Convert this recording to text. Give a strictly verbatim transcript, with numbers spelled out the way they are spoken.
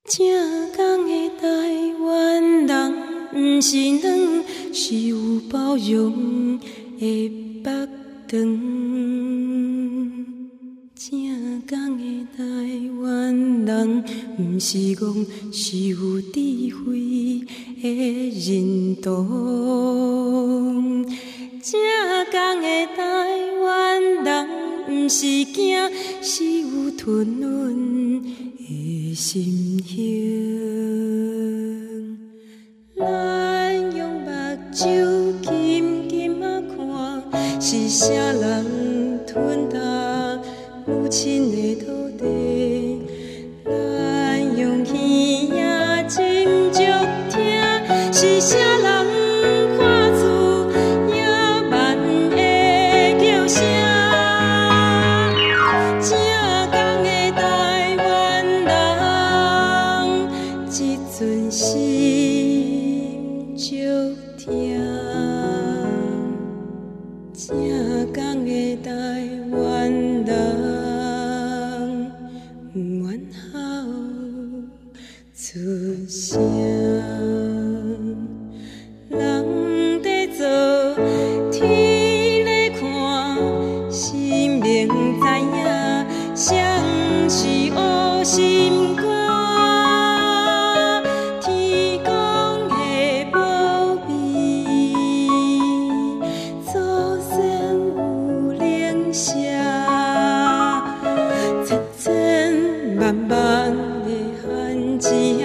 正港的台湾人，不是软，是有包容的北长。正港的台湾人，不是戆，是有智慧的认同。正港的台湾人，不是惊，是有吞忍的心胸。咱用目睭紧紧啊看，是啥人吞下母亲的土地？咱用耳仔斟酌听，是啥人看出野蛮的叫声？正港的台湾人，这阵心足痛。正港的台湾人，不愿好出声。人在做，天在看，心明知影，谁不是黑心肝？天公的保庇，祖先有灵舍，千千万万的汉子。